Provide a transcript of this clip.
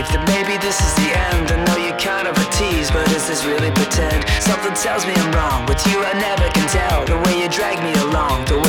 believe that maybe this is the end. I know you're kind of a tease, but is this really pretend? Something tells me I'm wrong. With you I never can tell. The way you drag me along, the